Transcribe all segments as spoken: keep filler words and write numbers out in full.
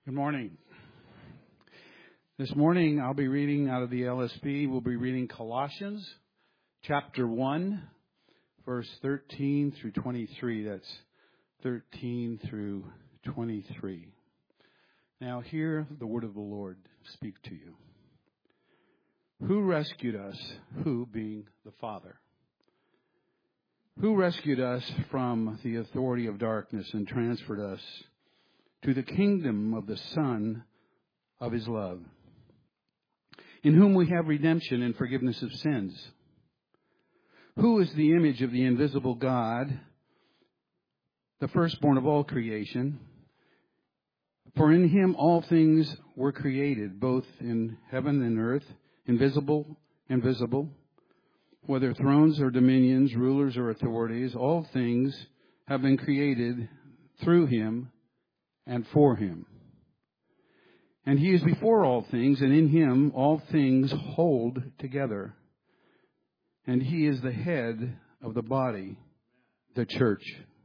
Good morning. This morning I'll be reading out of the L S B. We'll be reading Colossians chapter one, verse thirteen through twenty-three. That's thirteen through twenty-three. Now hear the word of the Lord speak to you. Who rescued us? Who being the Father? Who rescued us from the authority of darkness and transferred us to the kingdom of the Son of His love, in whom we have redemption and forgiveness of sins, who is the image of the invisible God, the firstborn of all creation. For in Him all things were created, both in heaven and earth, invisible and visible, whether thrones or dominions, rulers or authorities. All things have been created through Him and for Him. And He is before all things, and in Him all things hold together. And He is the head of the body, the church,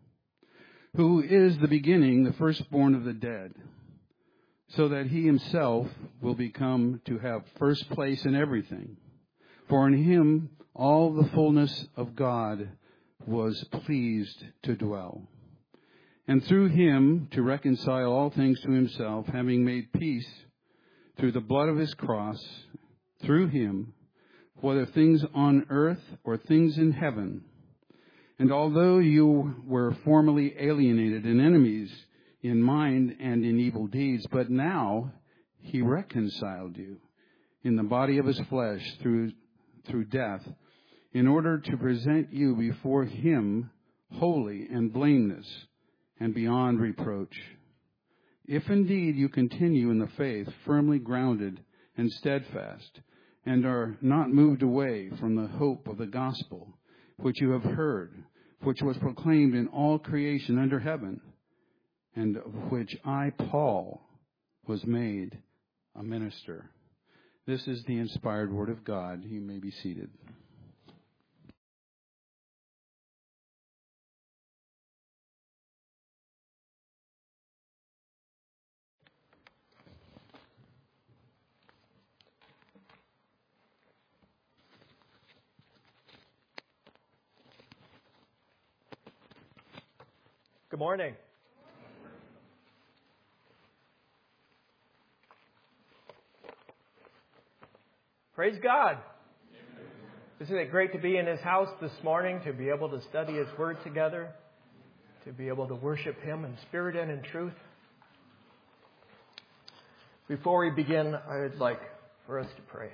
who is the beginning, the firstborn of the dead, so that He Himself will become to have first place in everything. For in Him all the fullness of God was pleased to dwell. And through Him to reconcile all things to Himself, having made peace through the blood of His cross, through Him, whether things on earth or things in heaven. And although you were formerly alienated and enemies in mind and in evil deeds, but now He reconciled you in the body of His flesh through through death, in order to present you before Him holy and blameless and beyond reproach. If indeed you continue in the faith, firmly grounded and steadfast, and are not moved away from the hope of the gospel, which you have heard, which was proclaimed in all creation under heaven, and of which I, Paul, was made a minister. This is the inspired word of God. You may be seated. Good morning. Praise God. Isn't it great to be in His house this morning, to be able to study His Word together, to be able to worship Him in spirit and in truth? Before we begin, I would like for us to pray.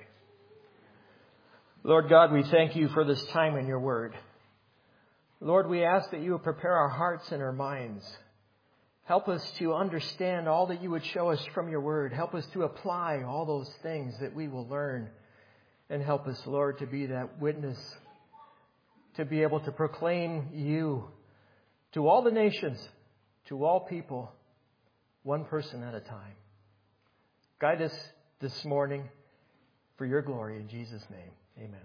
Lord God, we thank You for this time in Your Word. Lord, we ask that You would prepare our hearts and our minds. Help us to understand all that You would show us from Your Word. Help us to apply all those things that we will learn. And help us, Lord, to be that witness, to be able to proclaim You to all the nations, to all people, one person at a time. Guide us this morning for Your glory in Jesus' name. Amen.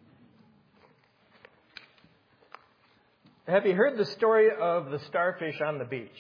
Have you heard the story of the starfish on the beach?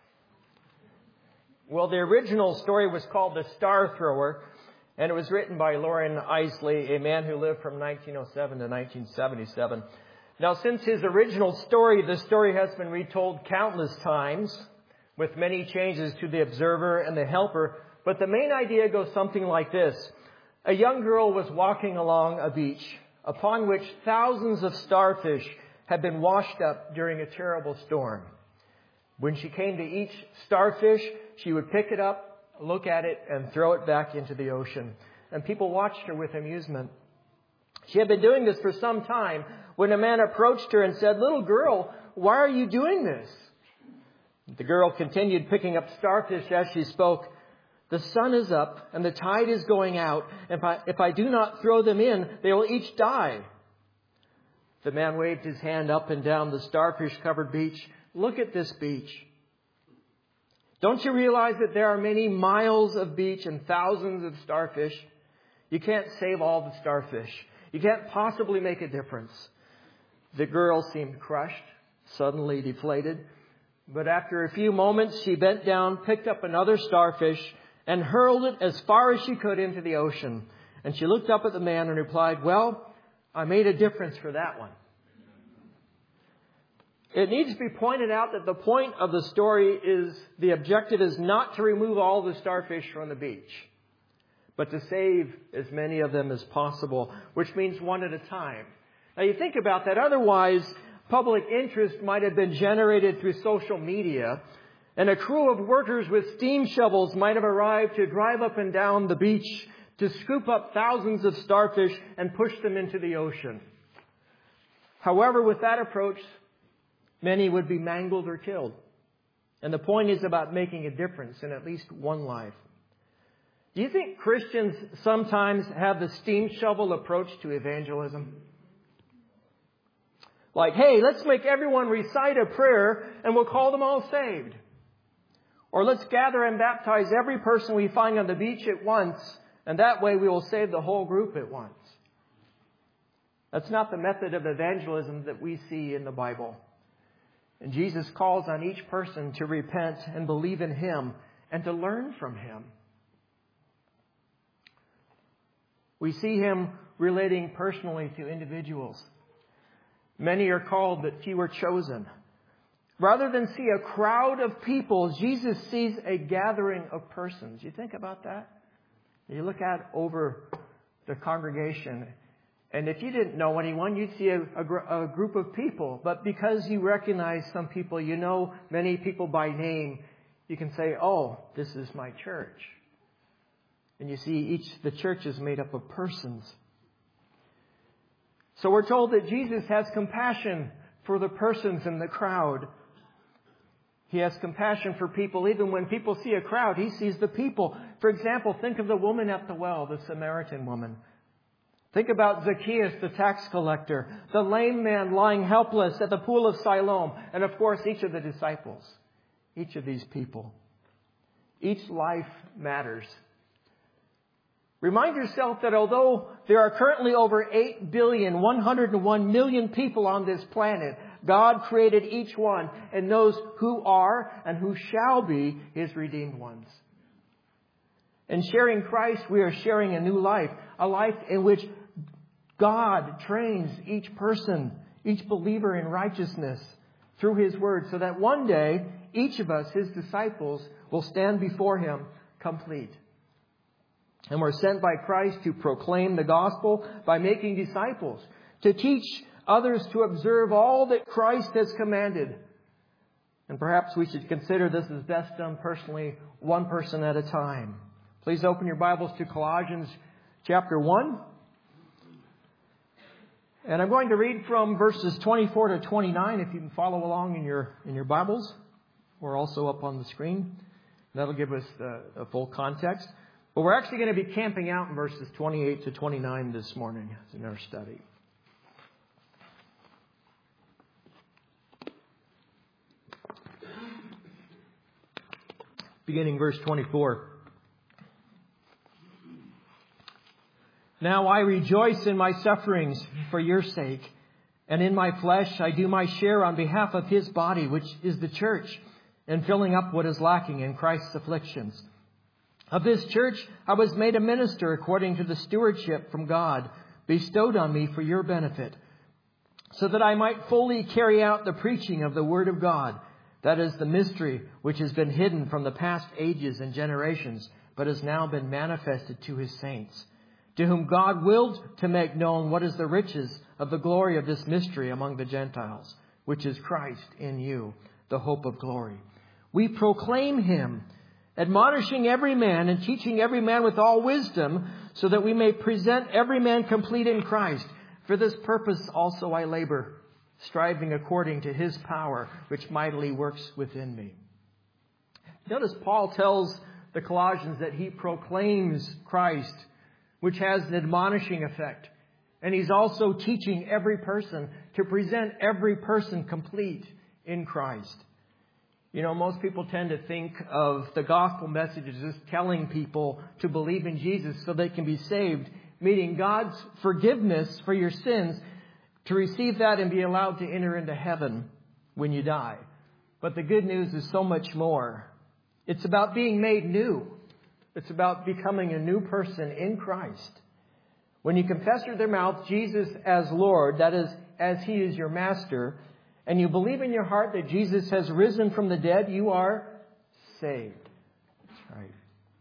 Well, the original story was called The Star Thrower, and it was written by Loren Eiseley, a man who lived from nineteen oh seven to nineteen seventy-seven. Now, since his original story, the story has been retold countless times, with many changes to the observer and the helper, but the main idea goes something like this. A young girl was walking along a beach, upon which thousands of starfish had been washed up during a terrible storm. When she came to each starfish, she would pick it up, look at it, and throw it back into the ocean. And people watched her with amusement. She had been doing this for some time when a man approached her and said, "Little girl, why are you doing this?" The girl continued picking up starfish as she spoke. "The sun is up and the tide is going out. If I, if I do not throw them in, they will each die." The man waved his hand up and down the starfish-covered beach. "Look at this beach. Don't you realize that there are many miles of beach and thousands of starfish? You can't save all the starfish. You can't possibly make a difference." The girl seemed crushed, suddenly deflated. But after a few moments, she bent down, picked up another starfish, and hurled it as far as she could into the ocean. And she looked up at the man and replied, "Well, I made a difference for that one." It needs to be pointed out that the point of the story is, the objective is not to remove all the starfish from the beach, but to save as many of them as possible, which means one at a time. Now you think about that. Otherwise, public interest might have been generated through social media, and a crew of workers with steam shovels might have arrived to drive up and down the beach to scoop up thousands of starfish and push them into the ocean. However, with that approach, many would be mangled or killed. And the point is about making a difference in at least one life. Do you think Christians sometimes have the steam shovel approach to evangelism? Like, hey, let's make everyone recite a prayer and we'll call them all saved. Or let's gather and baptize every person we find on the beach at once, and that way we will save the whole group at once. That's not the method of evangelism that we see in the Bible. And Jesus calls on each person to repent and believe in Him and to learn from Him. We see Him relating personally to individuals. Many are called, but few are chosen. Rather than see a crowd of people, Jesus sees a gathering of persons. You think about that? You look out over the congregation, and if you didn't know anyone, you'd see a, a, a group of people. But because you recognize some people, you know many people by name, you can say, "Oh, this is my church." And you see each, the church is made up of persons. So we're told that Jesus has compassion for the persons in the crowd. He has compassion for people. Even when people see a crowd, He sees the people. For example, think of the woman at the well, the Samaritan woman. Think about Zacchaeus, the tax collector, the lame man lying helpless at the pool of Siloam, and of course, each of the disciples. Each of these people. Each life matters. Remind yourself that although there are currently over eight billion, one hundred one million people on this planet, God created each one and knows who are and who shall be His redeemed ones. In sharing Christ, we are sharing a new life, a life in which God trains each person, each believer in righteousness through His Word, so that one day each of us, His disciples, will stand before Him complete. And we're sent by Christ to proclaim the gospel by making disciples, to teach others to observe all that Christ has commanded. And perhaps we should consider this is best done personally, one person at a time. Please open your Bibles to Colossians chapter one. And I'm going to read from verses twenty-four to twenty-nine, if you can follow along in your in your Bibles, or also up on the screen. That'll give us the, the full context. But we're actually going to be camping out in verses twenty-eight to twenty-nine this morning in our study. Beginning verse twenty-four. Now I rejoice in my sufferings for your sake, and in my flesh I do my share on behalf of His body, which is the church, in filling up what is lacking in Christ's afflictions. Of this church I was made a minister according to the stewardship from God, bestowed on me for your benefit, so that I might fully carry out the preaching of the Word of God. That is the mystery which has been hidden from the past ages and generations, but has now been manifested to His saints, to whom God willed to make known what is the riches of the glory of this mystery among the Gentiles, which is Christ in you, the hope of glory. We proclaim Him, admonishing every man and teaching every man with all wisdom, so that we may present every man complete in Christ. For this purpose also I labor, striving according to His power, which mightily works within me. Notice Paul tells the Colossians that he proclaims Christ, which has an admonishing effect. And he's also teaching every person to present every person complete in Christ. You know, most people tend to think of the gospel message as just telling people to believe in Jesus so they can be saved, meaning God's forgiveness for your sins, to receive that and be allowed to enter into heaven when you die. But the good news is so much more. It's about being made new. It's about becoming a new person in Christ. When you confess with your mouth Jesus as Lord, that is, as He is your Master, and you believe in your heart that Jesus has risen from the dead, you are saved. That's right.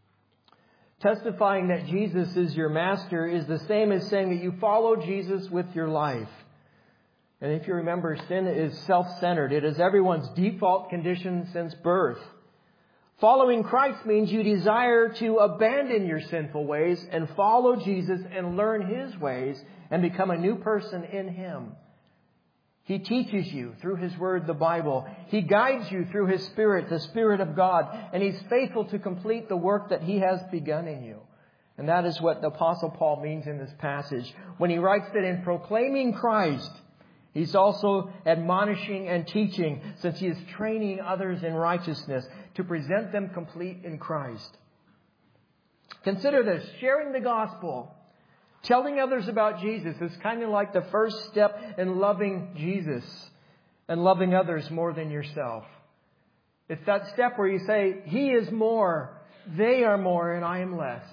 Testifying that Jesus is your Master is the same as saying that you follow Jesus with your life. And if you remember, sin is self-centered. It is everyone's default condition since birth. Following Christ means you desire to abandon your sinful ways and follow Jesus and learn His ways and become a new person in Him. He teaches you through His Word, the Bible. He guides you through His Spirit, the Spirit of God. And He's faithful to complete the work that He has begun in you. And that is what the Apostle Paul means in this passage when he writes that in proclaiming Christ, he's also admonishing and teaching, since he is training others in righteousness to present them complete in Christ. Consider this. Sharing the gospel, telling others about Jesus is kind of like the first step in loving Jesus and loving others more than yourself. It's that step where you say, He is more, they are more, and I am less.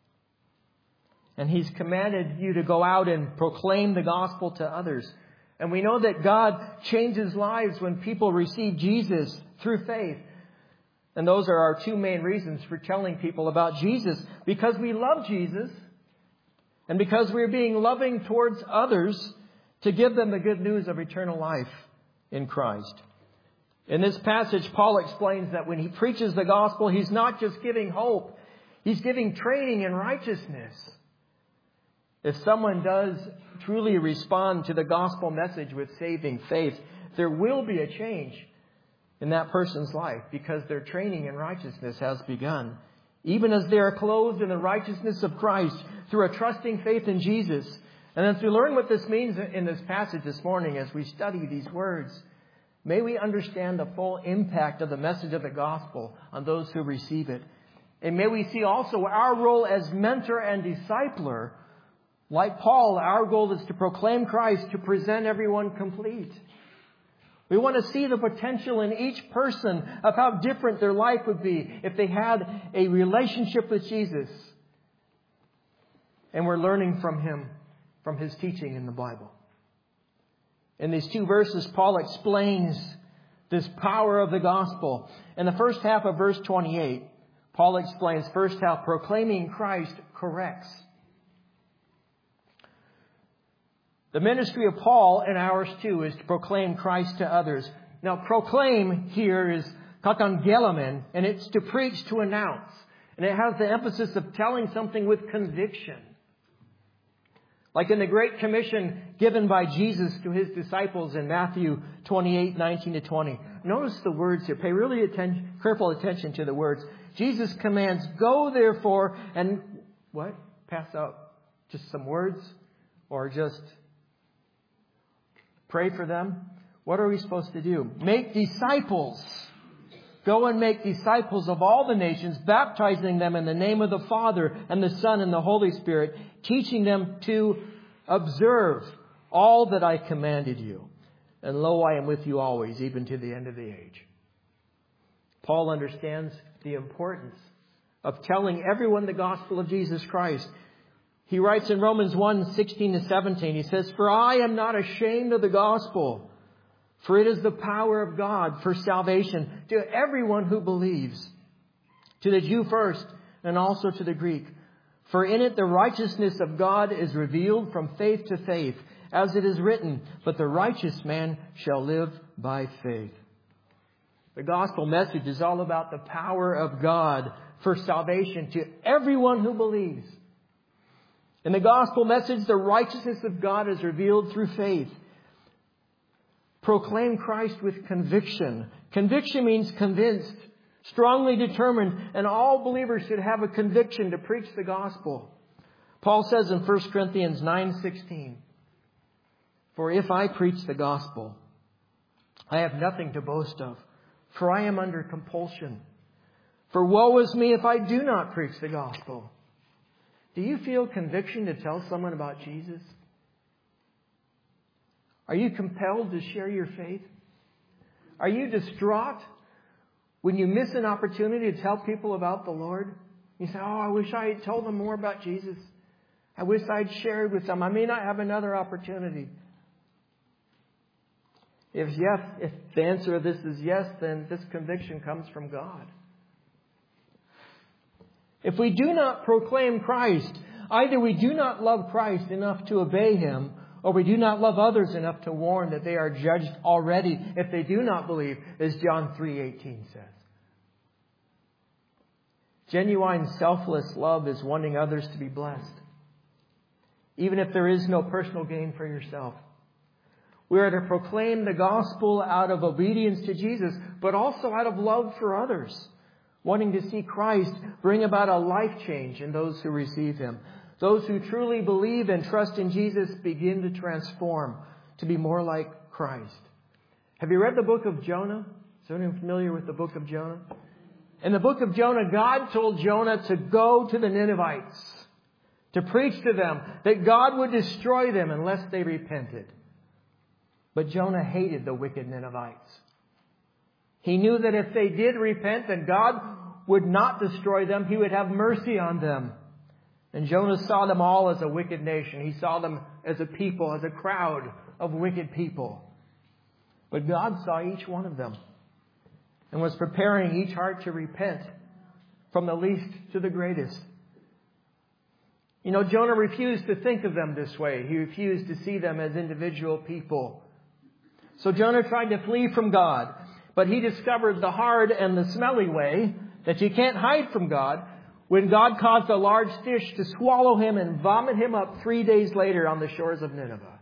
And He's commanded you to go out and proclaim the gospel to others. And we know that God changes lives when people receive Jesus through faith. And those are our two main reasons for telling people about Jesus. Because we love Jesus and because we're being loving towards others to give them the good news of eternal life in Christ. In this passage, Paul explains that when he preaches the gospel, he's not just giving hope. He's giving training in righteousness. If someone does truly respond to the gospel message with saving faith, there will be a change in that person's life because their training in righteousness has begun. Even as they are clothed in the righteousness of Christ through a trusting faith in Jesus. And as we learn what this means in this passage this morning, as we study these words, may we understand the full impact of the message of the gospel on those who receive it. And may we see also our role as mentor and discipler. Like Paul, our goal is to proclaim Christ, to present everyone complete. We want to see the potential in each person of how different their life would be if they had a relationship with Jesus. And we're learning from Him, from His teaching in the Bible. In these two verses, Paul explains this power of the gospel. In the first half of verse twenty-eight, Paul explains first how proclaiming Christ corrects. The ministry of Paul and ours too is to proclaim Christ to others. Now, proclaim here is katangelamen, and it's to preach, to announce. And it has the emphasis of telling something with conviction. Like in the Great Commission given by Jesus to His disciples in Matthew twenty-eight, nineteen to twenty. Notice the words here. Pay really attention, careful attention to the words. Jesus commands, go therefore and what? Pass out just some words or just pray for them. What are we supposed to do? Make disciples. Go and make disciples of all the nations, baptizing them in the name of the Father and the Son and the Holy Spirit, teaching them to observe all that I commanded you. And lo, I am with you always, even to the end of the age. Paul understands the importance of telling everyone the gospel of Jesus Christ. He writes in Romans one, sixteen to seventeen, he says, for I am not ashamed of the gospel, for it is the power of God for salvation to everyone who believes, to the Jew first and also to the Greek. For in it the righteousness of God is revealed from faith to faith, as it is written, but the righteous man shall live by faith. The gospel message is all about the power of God for salvation to everyone who believes. In the gospel message, the righteousness of God is revealed through faith. Proclaim Christ with conviction. Conviction means convinced, strongly determined, and all believers should have a conviction to preach the gospel. Paul says in First Corinthians nine sixteen, for if I preach the gospel, I have nothing to boast of, for I am under compulsion. For woe is me if I do not preach the gospel. Do you feel conviction to tell someone about Jesus? Are you compelled to share your faith? Are you distraught when you miss an opportunity to tell people about the Lord? You say, oh, I wish I had told them more about Jesus. I wish I'd shared with them. I may not have another opportunity. If yes, if the answer to this is yes, then this conviction comes from God. If we do not proclaim Christ, either we do not love Christ enough to obey Him, or we do not love others enough to warn that they are judged already if they do not believe, as John three eighteen says. Genuine selfless love is wanting others to be blessed, even if there is no personal gain for yourself. We are to proclaim the gospel out of obedience to Jesus, but also out of love for others, wanting to see Christ bring about a life change in those who receive Him. Those who truly believe and trust in Jesus begin to transform to be more like Christ. Have you read the book of Jonah? Is anyone familiar with the book of Jonah? In the book of Jonah, God told Jonah to go to the Ninevites, to preach to them that God would destroy them unless they repented. But Jonah hated the wicked Ninevites. He knew that if they did repent, then God would not destroy them. He would have mercy on them. And Jonah saw them all as a wicked nation. He saw them as a people, as a crowd of wicked people. But God saw each one of them and was preparing each heart to repent, from the least to the greatest. You know, Jonah refused to think of them this way. He refused to see them as individual people. So Jonah tried to flee from God, but he discovered the hard and the smelly way that you can't hide from God when God caused a large fish to swallow him and vomit him up three days later on the shores of Nineveh.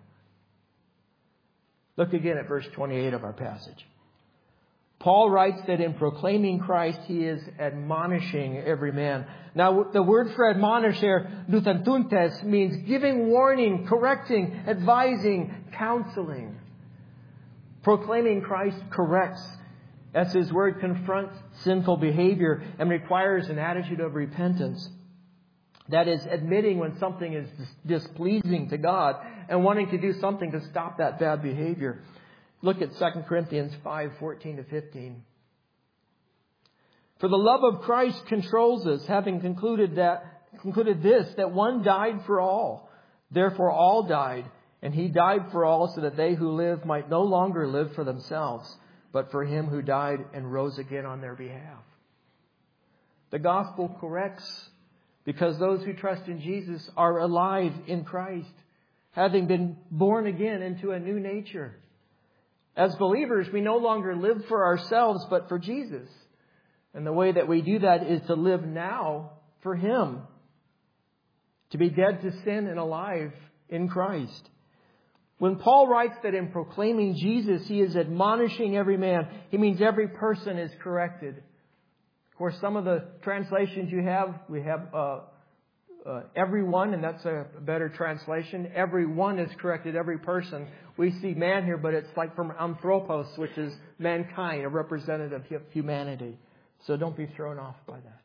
Look again at verse twenty-eight of our passage. Paul writes that in proclaiming Christ, he is admonishing every man. Now, the word for admonish here, luthantuntes, means giving warning, correcting, advising, counseling. Proclaiming Christ corrects, as His word confronts sinful behavior and requires an attitude of repentance. That is, admitting when something is displeasing to God and wanting to do something to stop that bad behavior. Look at Second Corinthians five fourteen to fifteen. For the love of Christ controls us, having concluded that concluded this, that one died for all. Therefore all died, and He died for all, so that they who live might no longer live for themselves, but for Him who died and rose again on their behalf. The gospel corrects because those who trust in Jesus are alive in Christ, having been born again into a new nature. As believers, we no longer live for ourselves, but for Jesus. And the way that we do that is to live now for Him. To be dead to sin and alive in Christ. When Paul writes that in proclaiming Jesus, he is admonishing every man, he means every person is corrected. Of course, some of the translations you have, we have uh, uh, everyone, and that's a better translation. Everyone is corrected, every person. We see man here, but it's like from anthropos, which is mankind, a representative of humanity. So don't be thrown off by that.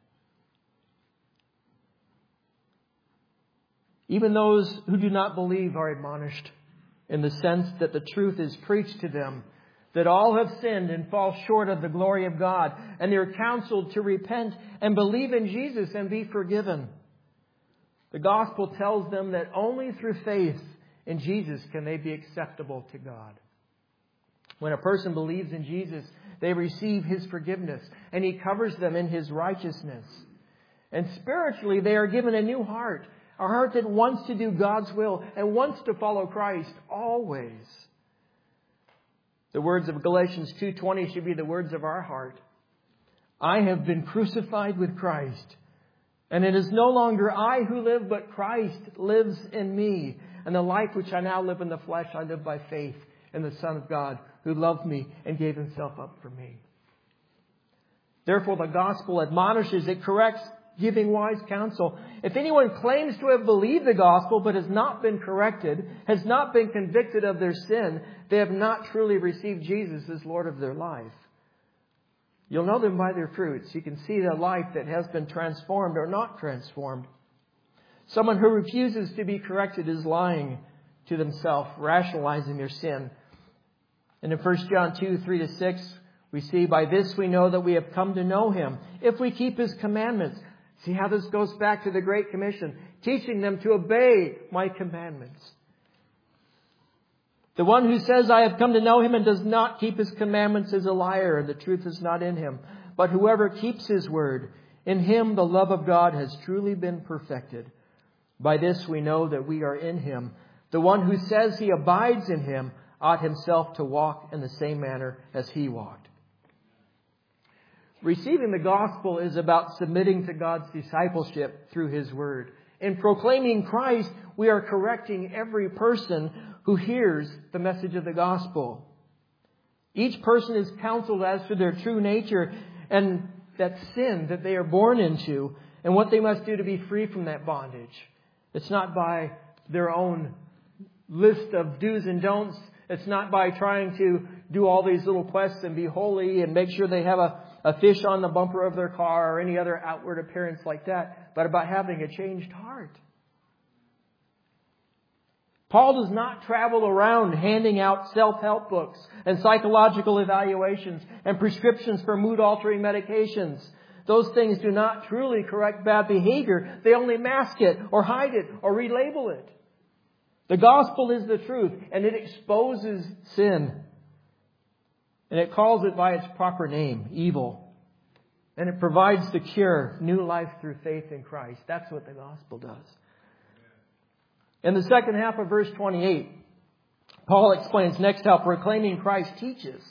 Even those who do not believe are admonished in the sense that the truth is preached to them, that all have sinned and fall short of the glory of God, and they're counseled to repent and believe in Jesus and be forgiven. The gospel tells them that only through faith in Jesus can they be acceptable to God. When a person believes in Jesus, they receive His forgiveness, and He covers them in His righteousness. And spiritually, they are given a new heart, a heart that wants to do God's will and wants to follow Christ always. The words of Galatians two twenty should be the words of our heart. I have been crucified with Christ, and it is no longer I who live, but Christ lives in me. And the life which I now live in the flesh, I live by faith in the Son of God, who loved me and gave Himself up for me. Therefore, the gospel admonishes, it corrects, giving wise counsel. If anyone claims to have believed the gospel but has not been corrected, has not been convicted of their sin, they have not truly received Jesus as Lord of their life. You'll know them by their fruits. You can see the life that has been transformed or not transformed. Someone who refuses to be corrected is lying to themselves, rationalizing their sin. And in First John two, three to six, We see, by this we know that we have come to know Him, if we keep His commandments. See how this goes back to the Great Commission, teaching them to obey my commandments. The one who says, I have come to know Him and does not keep His commandments is a liar, and the truth is not in him. But whoever keeps His word, in him the love of God has truly been perfected. By this we know that we are in Him. The one who says he abides in Him ought himself to walk in the same manner as He walked. Receiving the gospel is about submitting to God's discipleship through His word. In proclaiming Christ, we are correcting every person who hears the message of the gospel. Each person is counseled as to their true nature and that sin that they are born into and what they must do to be free from that bondage. It's not by their own list of do's and don'ts. It's not by trying to do all these little quests and be holy and make sure they have a, a fish on the bumper of their car or any other outward appearance like that, but about having a changed heart. Paul does not travel around handing out self-help books and psychological evaluations and prescriptions for mood-altering medications. Those things do not truly correct bad behavior. They only mask it or hide it or relabel it. The gospel is the truth, and it exposes sin. And it calls it by its proper name, evil. And it provides the cure, new life through faith in Christ. That's what the gospel does. In the second half of verse twenty-eight, Paul explains next how proclaiming Christ teaches.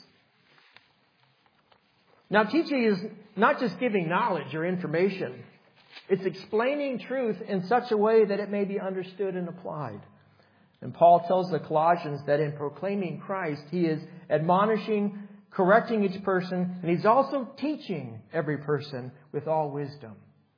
Now, teaching is not just giving knowledge or information. It's explaining truth in such a way that it may be understood and applied. And Paul tells the Colossians that in proclaiming Christ, he is admonishing, correcting each person, and he's also teaching every person with all wisdom.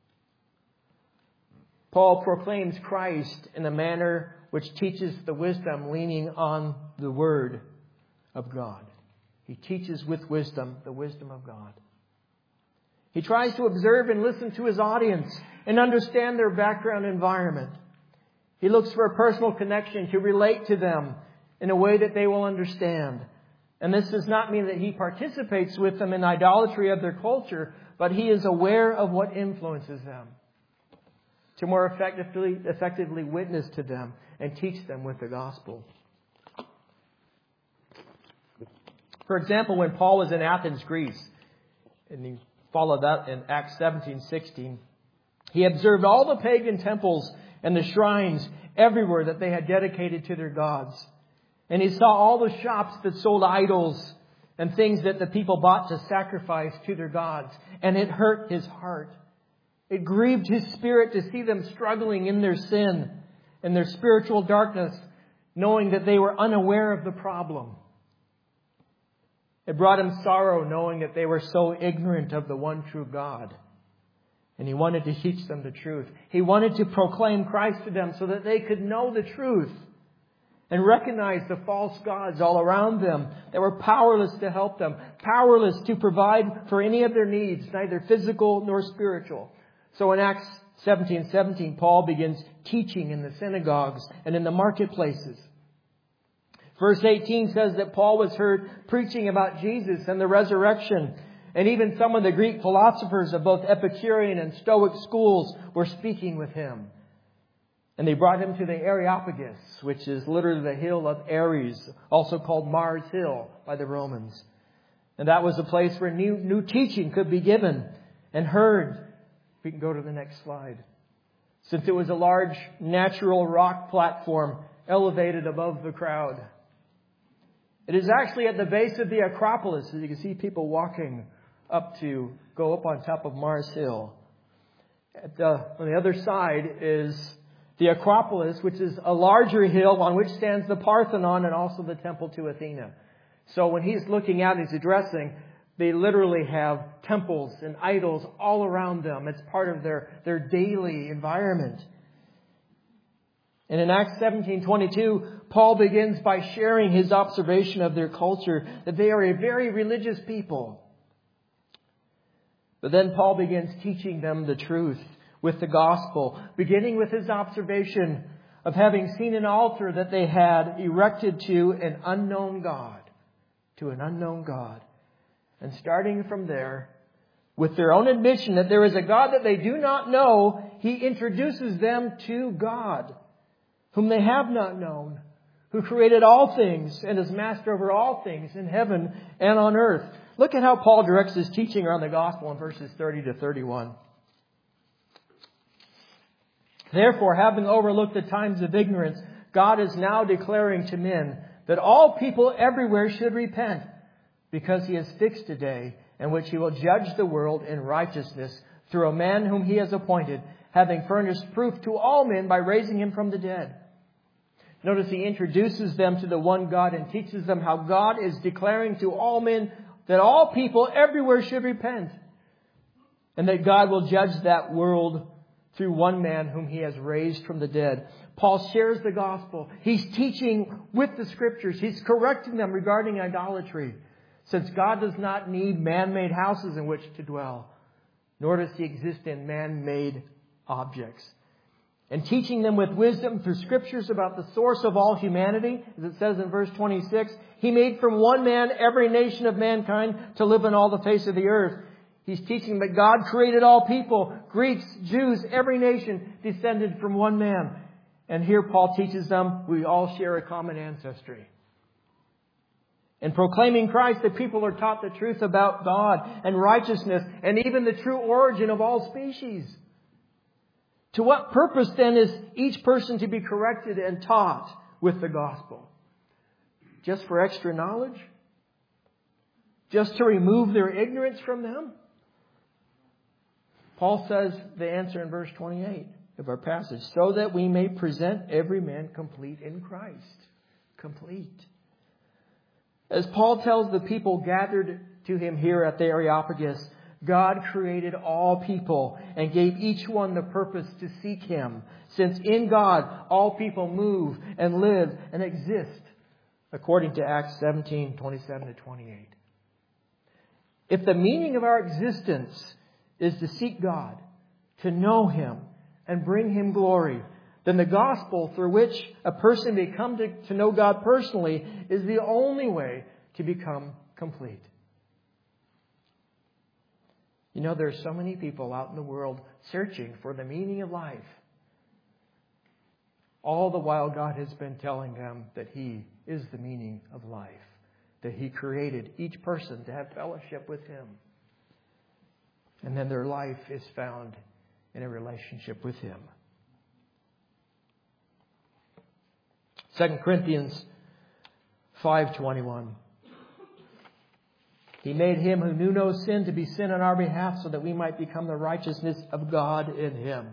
Paul proclaims Christ in a manner which teaches the wisdom leaning on the Word of God. He teaches with wisdom, the wisdom of God. He tries to observe and listen to his audience and understand their background environment. He looks for a personal connection to relate to them in a way that they will understand. And this does not mean that he participates with them in idolatry of their culture, but he is aware of what influences them to more effectively, effectively witness to them and teach them with the gospel. For example, when Paul was in Athens, Greece, and he followed that in Acts seventeen sixteen, he observed all the pagan temples and the shrines everywhere that they had dedicated to their gods. And he saw all the shops that sold idols and things that the people bought to sacrifice to their gods. And it hurt his heart. It grieved his spirit to see them struggling in their sin and their spiritual darkness, knowing that they were unaware of the problem. It brought him sorrow knowing that they were so ignorant of the one true God. And he wanted to teach them the truth. He wanted to proclaim Christ to them so that they could know the truth and recognize the false gods all around them that were powerless to help them, powerless to provide for any of their needs, neither physical nor spiritual. So in Acts seventeen seventeen, Paul begins teaching in the synagogues and in the marketplaces. Verse eighteen says that Paul was heard preaching about Jesus and the resurrection. And even some of the Greek philosophers of both Epicurean and Stoic schools were speaking with him. And they brought him to the Areopagus, which is literally the hill of Ares, also called Mars Hill by the Romans. And that was a place where new, new teaching could be given and heard. We can go to the next slide. Since it was a large natural rock platform elevated above the crowd. It is actually at the base of the Acropolis. As you can see people walking up to go up on top of Mars Hill. At the, on the other side is the Acropolis, which is a larger hill on which stands the Parthenon and also the temple to Athena. So when he's looking out and he's addressing, they literally have temples and idols all around them. It's part of their, their daily environment. And in Acts seventeen twenty-two, Paul begins by sharing his observation of their culture, that they are a very religious people. But then Paul begins teaching them the truth with the gospel, beginning with his observation of having seen an altar that they had erected to an unknown God, to an unknown God. And starting from there, with their own admission that there is a God that they do not know, He introduces them to God, whom they have not known, who created all things and is master over all things in heaven and on earth. Look at how Paul directs his teaching around the gospel in verses thirty to thirty-one. Therefore, having overlooked the times of ignorance, God is now declaring to men that all people everywhere should repent, because He has fixed a day in which He will judge the world in righteousness through a man whom He has appointed, having furnished proof to all men by raising Him from the dead. Notice He introduces them to the one God and teaches them how God is declaring to all men that all people everywhere should repent, and that God will judge that world through one man whom He has raised from the dead. Paul shares the gospel. He's teaching with the Scriptures. He's correcting them regarding idolatry, since God does not need man-made houses in which to dwell, nor does He exist in man-made objects. And teaching them with wisdom through Scriptures about the source of all humanity, as it says in verse twenty-six, He made from one man every nation of mankind to live on all the face of the earth. He's teaching that God created all people, Greeks, Jews, every nation descended from one man. And here Paul teaches them we all share a common ancestry. In proclaiming Christ, the people are taught the truth about God and righteousness and even the true origin of all species. To what purpose then is each person to be corrected and taught with the gospel? Just for extra knowledge? Just to remove their ignorance from them? Paul says the answer in verse twenty-eight of our passage, so that we may present every man complete in Christ. Complete. As Paul tells the people gathered to him here at the Areopagus, God created all people and gave each one the purpose to seek Him, since in God all people move and live and exist, according to Acts seventeen, twenty-seven to twenty-eight. If the meaning of our existence is to seek God, to know Him, and bring Him glory, then the gospel through which a person may come to, to know God personally is the only way to become complete. You know, there are so many people out in the world searching for the meaning of life. All the while God has been telling them that He is the meaning of life. That He created each person to have fellowship with Him. And then their life is found in a relationship with Him. Second Corinthians five twenty-one. He made Him who knew no sin to be sin on our behalf, so that we might become the righteousness of God in Him.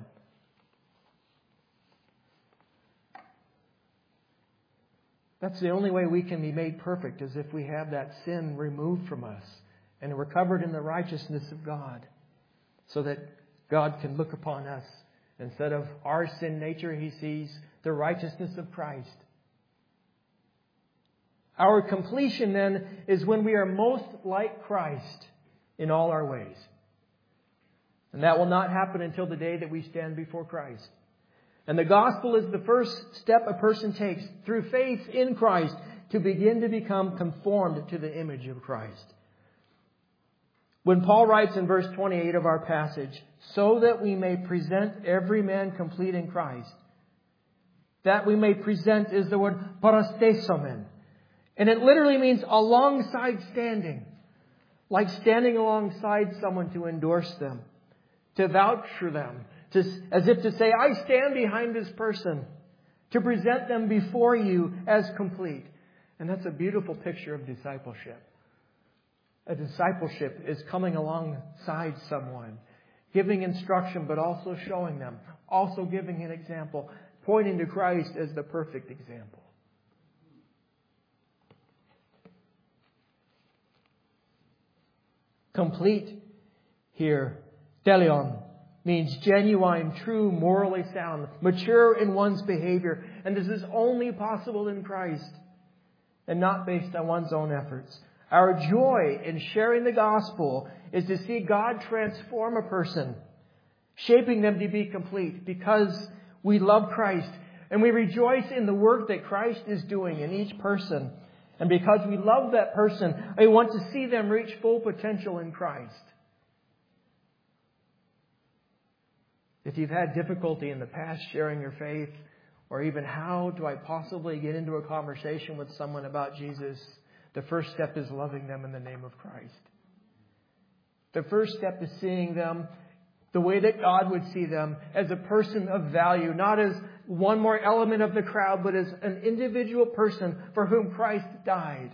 That's the only way we can be made perfect, is if we have that sin removed from us and we're covered in the righteousness of God, so that God can look upon us. Instead of our sin nature, He sees the righteousness of Christ. Our completion then is when we are most like Christ in all our ways. And that will not happen until the day that we stand before Christ. And the gospel is the first step a person takes through faith in Christ to begin to become conformed to the image of Christ. When Paul writes in verse twenty-eight of our passage, so that we may present every man complete in Christ. That we may present is the word parastesomen. And it literally means alongside standing. Like standing alongside someone to endorse them. To vouch for them. To, as if to say, I stand behind this person. To present them before you as complete. And that's a beautiful picture of discipleship. A discipleship is coming alongside someone. Giving instruction, but also showing them. Also giving an example. Pointing to Christ as the perfect example. Complete here, teleon, means genuine, true, morally sound, mature in one's behavior. And this is only possible in Christ and not based on one's own efforts. Our joy in sharing the gospel is to see God transform a person, shaping them to be complete because we love Christ and we rejoice in the work that Christ is doing in each person. And because we love that person, we want to see them reach full potential in Christ. If you've had difficulty in the past sharing your faith, or even how do I possibly get into a conversation with someone about Jesus, the first step is loving them in the name of Christ. The first step is seeing them the way that God would see them, as a person of value, not as one more element of the crowd, but as an individual person for whom Christ died.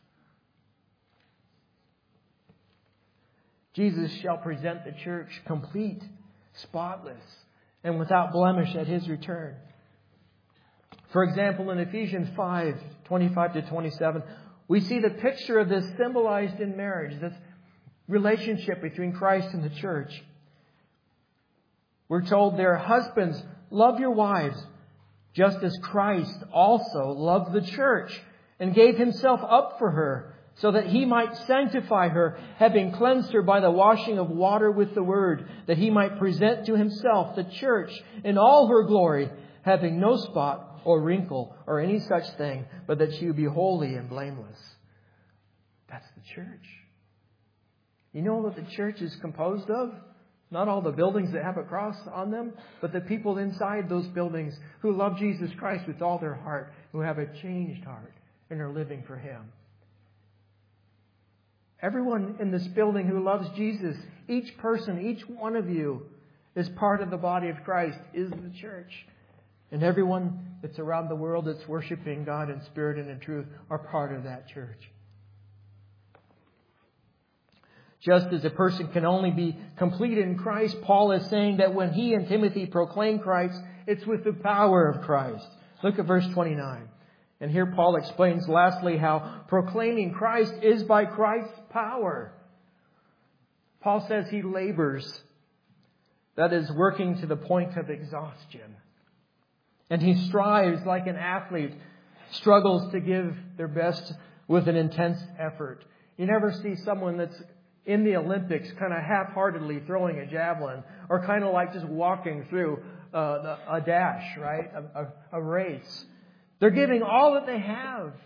Jesus shall present the church complete, spotless, and without blemish at His return. For example, in Ephesians five, twenty-five to twenty-seven, we see the picture of this symbolized in marriage, this relationship between Christ and the church. We're told there, husbands, love your wives, just as Christ also loved the church and gave Himself up for her, so that He might sanctify her, having cleansed her by the washing of water with the word, that He might present to Himself the church in all her glory, having no spot or wrinkle or any such thing, but that she would be holy and blameless. That's the church. You know what the church is composed of? Not all the buildings that have a cross on them, but the people inside those buildings who love Jesus Christ with all their heart, who have a changed heart and are living for Him. Everyone in this building who loves Jesus, each person, each one of you is part of the body of Christ, is the church. And everyone that's around the world that's worshiping God in spirit and in truth are part of that church. Just as a person can only be complete in Christ, Paul is saying that when he and Timothy proclaim Christ, it's with the power of Christ. Look at verse twenty-nine. And here Paul explains lastly how proclaiming Christ is by Christ's power. Paul says he labors. That is, working to the point of exhaustion. And he strives like an athlete, struggles to give their best with an intense effort. You never see someone that's in the Olympics kind of half-heartedly throwing a javelin, or kind of like just walking through uh, a dash, right? A, a, a race. They're giving all that they have.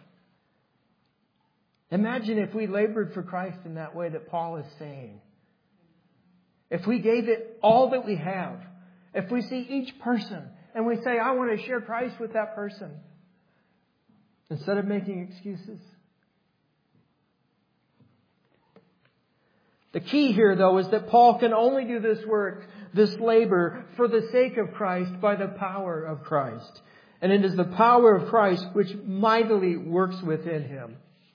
Imagine if we labored for Christ in that way that Paul is saying. If we gave it all that we have. If we see each person and we say, I want to share Christ with that person, instead of making excuses. The key here, though, is that Paul can only do this work, this labor, for the sake of Christ, by the power of Christ. And it is the power of Christ which mightily works within him.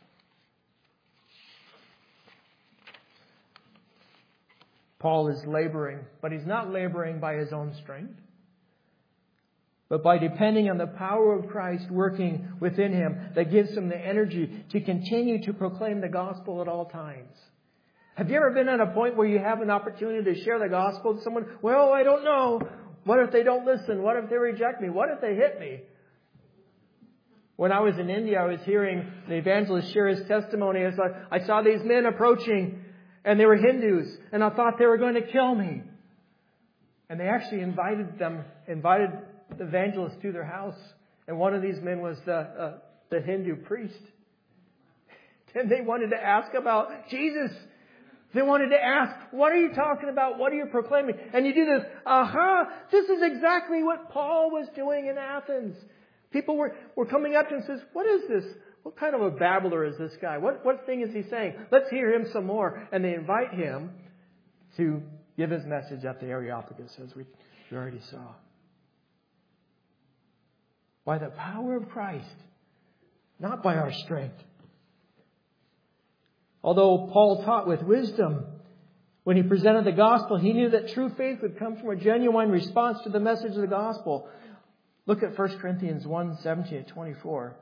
Paul is laboring, but he's not laboring by his own strength, but by depending on the power of Christ working within him that gives him the energy to continue to proclaim the gospel at all times. Have you ever been at a point where you have an opportunity to share the gospel with someone? Well, I don't know. What if they don't listen? What if they reject me? What if they hit me? When I was in India, I was hearing the evangelist share his testimony. As I, I saw these men approaching, and they were Hindus, and I thought they were going to kill me. And they actually invited them, invited the evangelist to their house. And one of these men was the, uh, the Hindu priest. And they wanted to ask about Jesus. They wanted to ask, what are you talking about? What are you proclaiming? And you do this, aha, uh-huh, this is exactly what Paul was doing in Athens. People were, were coming up to him and says, what is this? What kind of a babbler is this guy? What, what thing is he saying? Let's hear him some more. And they invite him to give his message at the Areopagus, as we already saw. By the power of Christ, not by our strength. Although Paul taught with wisdom, when he presented the gospel, he knew that true faith would come from a genuine response to the message of the gospel. Look at First Corinthians one, seventeen to twenty-four.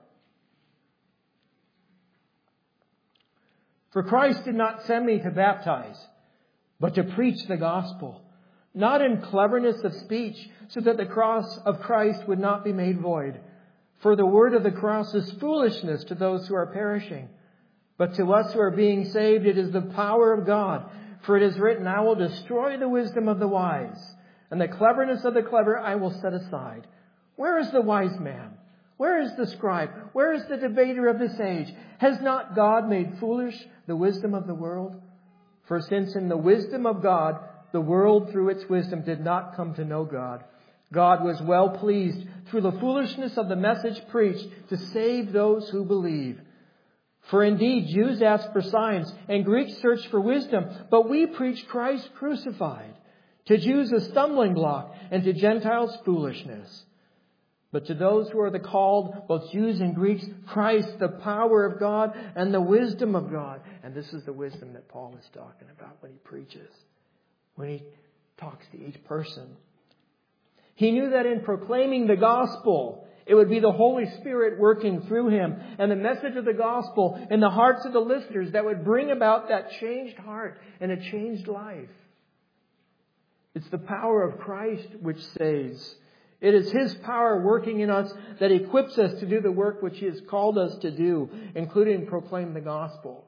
For Christ did not send me to baptize, but to preach the gospel, not in cleverness of speech, so that the cross of Christ would not be made void. For the word of the cross is foolishness to those who are perishing. But to us who are being saved, it is the power of God. For it is written, I will destroy the wisdom of the wise, and the cleverness of the clever I will set aside. Where is the wise man? Where is the scribe? Where is the debater of this age? Has not God made foolish the wisdom of the world? For since in the wisdom of God, the world through its wisdom did not come to know God, God was well pleased through the foolishness of the message preached to save those who believe. For indeed, Jews ask for signs and Greeks search for wisdom, but we preach Christ crucified. To Jews a stumbling block and to Gentiles foolishness. But to those who are the called, both Jews and Greeks, Christ, the power of God and the wisdom of God. And this is the wisdom that Paul is talking about when he preaches, when he talks to each person. He knew that in proclaiming the gospel, it would be the Holy Spirit working through him and the message of the gospel in the hearts of the listeners that would bring about that changed heart and a changed life. It's the power of Christ which saves. It is His power working in us that equips us to do the work which He has called us to do, including proclaim the gospel.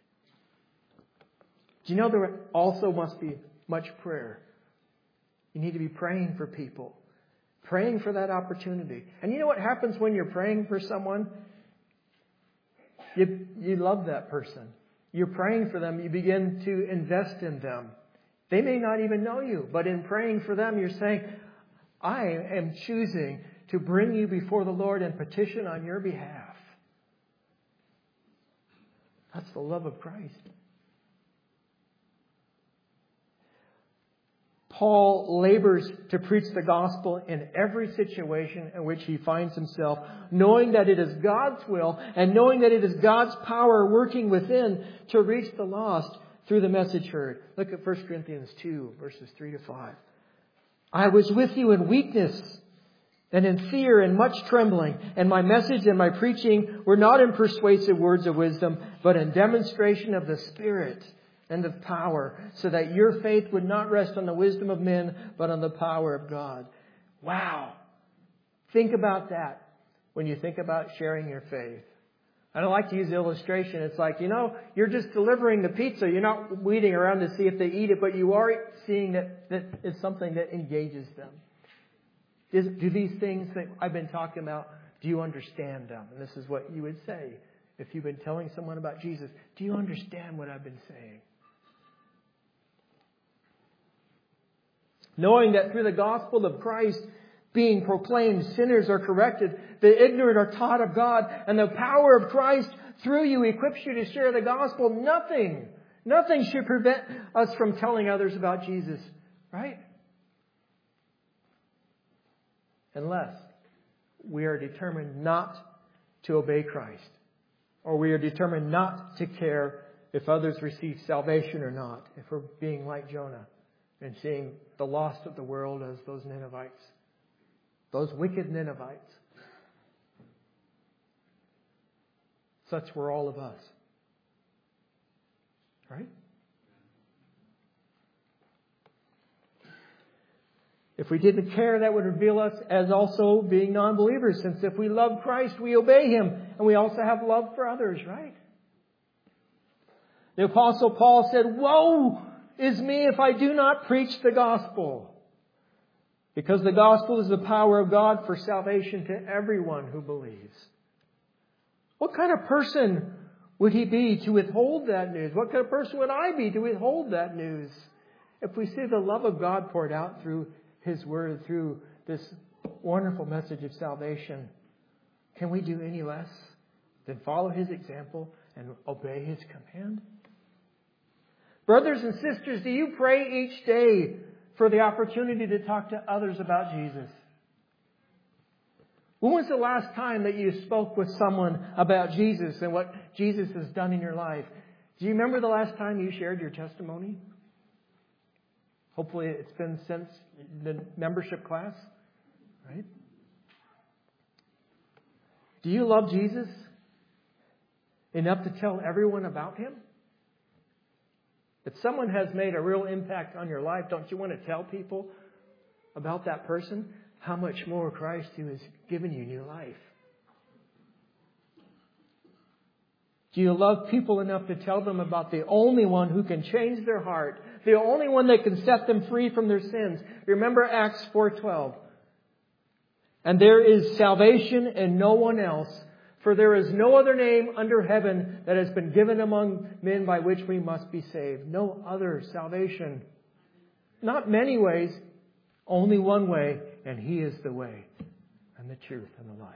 Do you know there also must be much prayer? You need to be praying for people. Praying for that opportunity. And you know what happens when you're praying for someone? You, you love that person. You're praying for them. You begin to invest in them. They may not even know you, but in praying for them, you're saying, I am choosing to bring you before the Lord and petition on your behalf. That's the love of Christ. Paul labors to preach the gospel in every situation in which he finds himself, knowing that it is God's will and knowing that it is God's power working within to reach the lost through the message heard. Look at First Corinthians two, verses three to five. I was with you in weakness and in fear and much trembling, and my message and my preaching were not in persuasive words of wisdom, but in demonstration of the Spirit and of power, so that your faith would not rest on the wisdom of men, but on the power of God. Wow. Think about that when you think about sharing your faith. I don't like to use the illustration. It's like, you know, you're just delivering the pizza. You're not waiting around to see if they eat it, but you are seeing that, that it's something that engages them. Is, do these things that I've been talking about, do you understand them? And this is what you would say if you've been telling someone about Jesus. Do you understand what I've been saying? Knowing that through the gospel of Christ being proclaimed, sinners are corrected, the ignorant are taught of God, and the power of Christ through you equips you to share the gospel. Nothing, nothing should prevent us from telling others about Jesus, right? Unless we are determined not to obey Christ, or we are determined not to care if others receive salvation or not, if we're being like Jonah and seeing the lost of the world as those Ninevites. Those wicked Ninevites. Such were all of us. Right? If we didn't care, that would reveal us as also being non-believers. Since if we love Christ, we obey Him. And we also have love for others, right? The Apostle Paul said, woe is me if I do not preach the gospel. Because the gospel is the power of God for salvation to everyone who believes. What kind of person would he be to withhold that news? What kind of person would I be to withhold that news? If we see the love of God poured out through His Word, through this wonderful message of salvation, can we do any less than follow His example and obey His command? Brothers and sisters, do you pray each day for the opportunity to talk to others about Jesus? When was the last time that you spoke with someone about Jesus and what Jesus has done in your life? Do you remember the last time you shared your testimony? Hopefully it's been since the membership class, right? Do you love Jesus enough to tell everyone about Him? If someone has made a real impact on your life, don't you want to tell people about that person? How much more Christ who has given you new life? Do you love people enough to tell them about the only one who can change their heart? The only one that can set them free from their sins? Remember Acts four twelve. And there is salvation in no one else. For there is no other name under heaven that has been given among men by which we must be saved. No other salvation. Not many ways. Only one way. And He is the way and the truth and the life.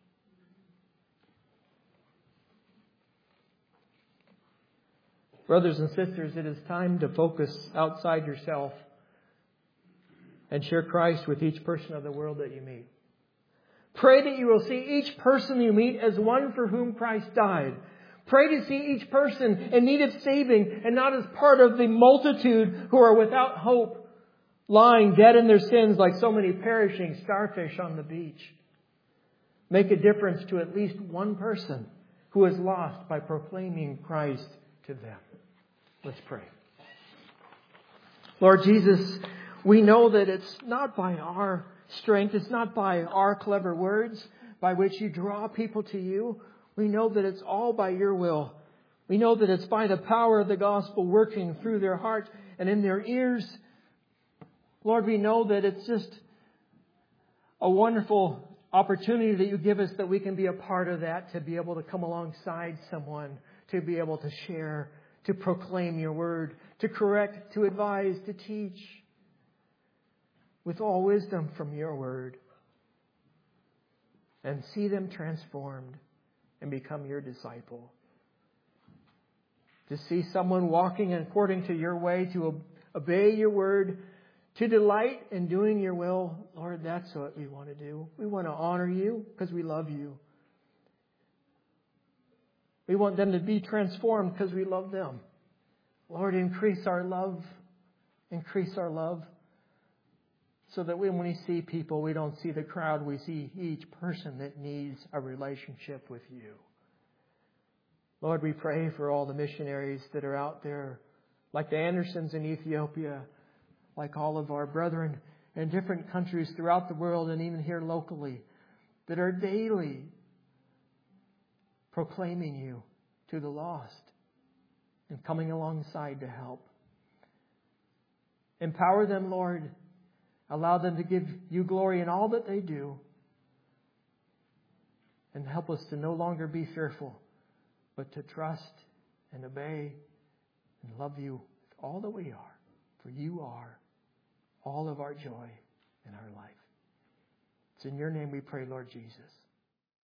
Brothers and sisters, it is time to focus outside yourself and share Christ with each person of the world that you meet. Pray that you will see each person you meet as one for whom Christ died. Pray to see each person in need of saving and not as part of the multitude who are without hope, lying dead in their sins like so many perishing starfish on the beach. Make a difference to at least one person who is lost by proclaiming Christ to them. Let's pray. Lord Jesus, we know that it's not by our strength, it's not by our clever words by which you draw people to you. We know that it's all by your will. We know that it's by the power of the gospel working through their heart and in their ears. Lord, we know that it's just a wonderful opportunity that you give us that we can be a part of that, to be able to come alongside someone, to be able to share, to proclaim your word, to correct, to advise, to teach with all wisdom from your word, and see them transformed and become your disciple. To see someone walking according to your way, to obey your word, to delight in doing your will. Lord, that's what we want to do. We want to honor you because we love you. We want them to be transformed because we love them. Lord, increase our love. Increase our love. So that when we see people, we don't see the crowd. We see each person that needs a relationship with you. Lord, we pray for all the missionaries that are out there, like the Andersons in Ethiopia, like all of our brethren in different countries throughout the world and even here locally, that are daily proclaiming you to the lost and coming alongside to help. Empower them, Lord. Allow them to give you glory in all that they do. And help us to no longer be fearful, but to trust and obey and love you with all that we are. For you are all of our joy in our life. It's in your name we pray, Lord Jesus.